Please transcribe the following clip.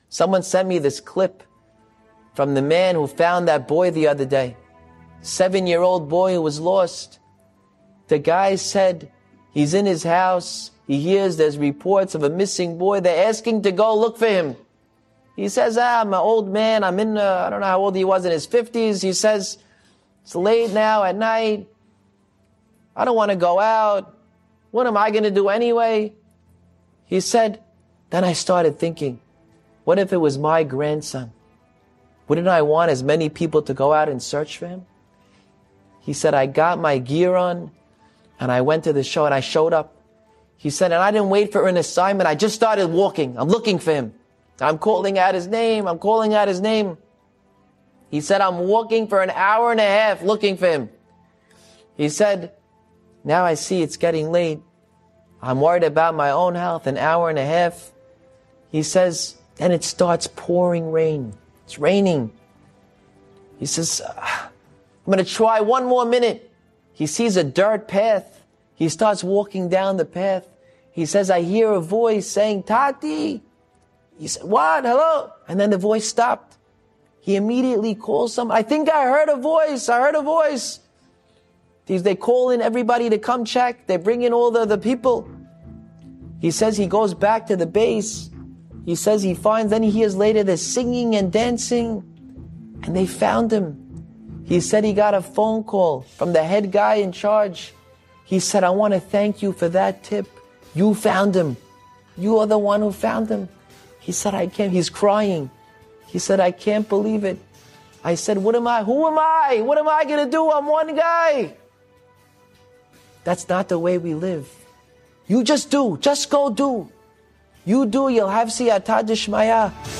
Someone sent me this clip from the man who found that boy the other day. 7-year-old boy who was lost. The guy said he's in his house. He hears there's reports of a missing boy. They're asking to go look for him. He says, I'm an old man. I don't know how old he was, in his 50s. He says, it's late now at night. I don't want to go out. What am I going to do anyway? He said, then I started thinking, what if it was my grandson? Wouldn't I want as many people to go out and search for him? He said, I got my gear on and I went to the show and I showed up. He said, and I didn't wait for an assignment. I just started walking. I'm looking for him. I'm calling out his name. I'm calling out his name. He said, I'm walking for an hour and a half looking for him. He said, now I see it's getting late. I'm worried about my own health. An hour and a half. He says, then it starts pouring rain. It's raining. He says, I'm going to try one more minute. He sees a dirt path. He starts walking down the path. He says, I hear a voice saying, Tati. He said, what? Hello? And then the voice stopped. He immediately calls someone. I think I heard a voice. I heard a voice. They call in everybody to come check. They bring in all the people. He says he goes back to the base. He says he finds, then he hears later they're singing and dancing. And they found him. He said he got a phone call from the head guy in charge. He said, I want to thank you for that tip. You found him. You are the one who found him. He said, I can't. He's crying. He said, I can't believe it. I said, what am I? Who am I? What am I going to do? I'm one guy. That's not the way we live. You just do. Just go do. You do, you'll have siyata d'shmaya.